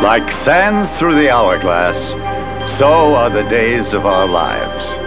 Like sands through the hourglass, so are the days of our lives.